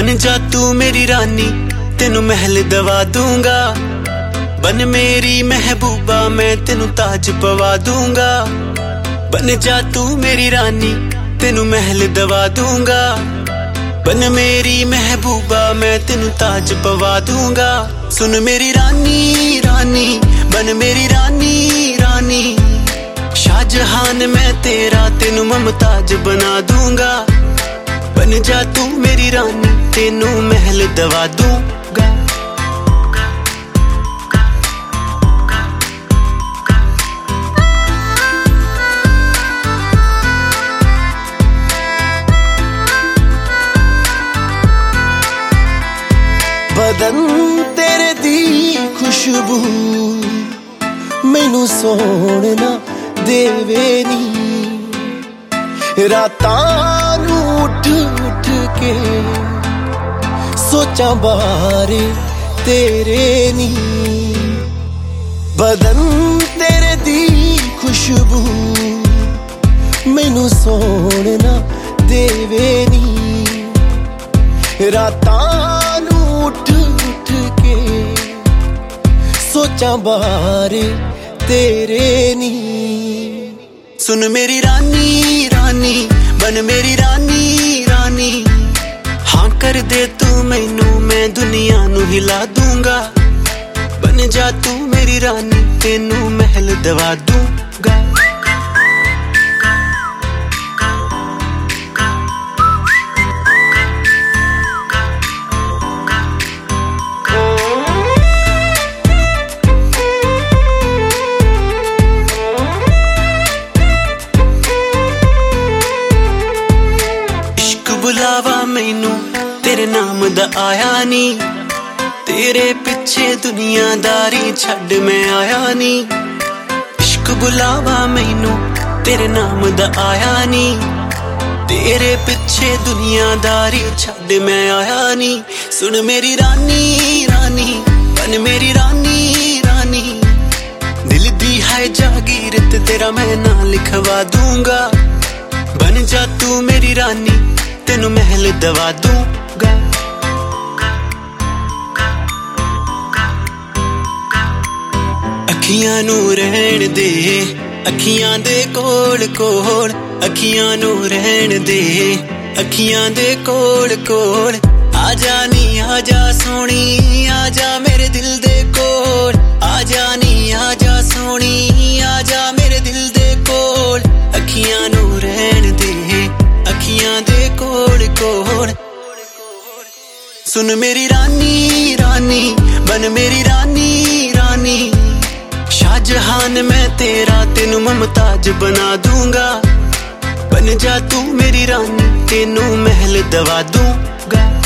बन जा तू मेरी रानी, तेनू महल दवा दूंगा। बन मेरी महबूबा, मैं तेनू ताज पवा दूंगा। बन जा तू मेरी रानी, तेनू महल दवा दूंगा। बन मेरी महबूबा, मैं तेनू ताज पवा दूंगा। सुन मेरी रानी रानी, बन मेरी रानी रानी। शाहजहान मैं तेरा, तेनू मुमताज बना दूंगा। बन जा तू मेरी रानी, तेनू महल दवा दूंगा। बदन तेरे दी खुशबू मैनू सोहना देवे नी। रातां नू उठ उठ के सोचा बारे तेरे नी। बदन तेरे दी खुशबू मैनू सोहना देवे नी। रातां नू उठ उठ के सोचा बारे तेरे नी। सुन मेरी रानी रानी, बन मेरी रानी रानी। हाँ कर दे तू मैनू, मैं दुनिया नू हिला दूंगा। बन जा तू मेरी रानी, तेनू महल दवा दूंगा। बुलावा मैनू तेरे नाम दा आया नी। तेरे पिछे दुनियादारी छड़ मैं आया नी। इश्क बुलावा मैनू तेरे नाम दा आया नी। तेरे पिछे दुनियादारी छड़ मैं आया नी। सुन मेरी रानी रानी, बन मेरी रानी रानी। दिल दी है जागीर ते तेरा मैं ना लिखवा दूंगा। बन जा तू मेरी रानी, तेनू महल दवा दूंगा। अखियां नू रहन दे, अखियां दे कोल कोल। अखियां नू रहन दे, अखियां दे कोल कोल। आजा नी आजा सोनी, आजा मेरे दिल दे कोल। आजा नी आजा सोनी, आजा मेरे दिल दे कोल। अखियां नू रहन दे, अखियां दे कोल कोल। सुन मेरी रानी रानी, बन मेरी रानी रानी। शाहजहान मैं तेरा, तेनू मुमताज बना दूंगा। बन जा तू मेरी रानी, तेनू महल दवा दूंगा।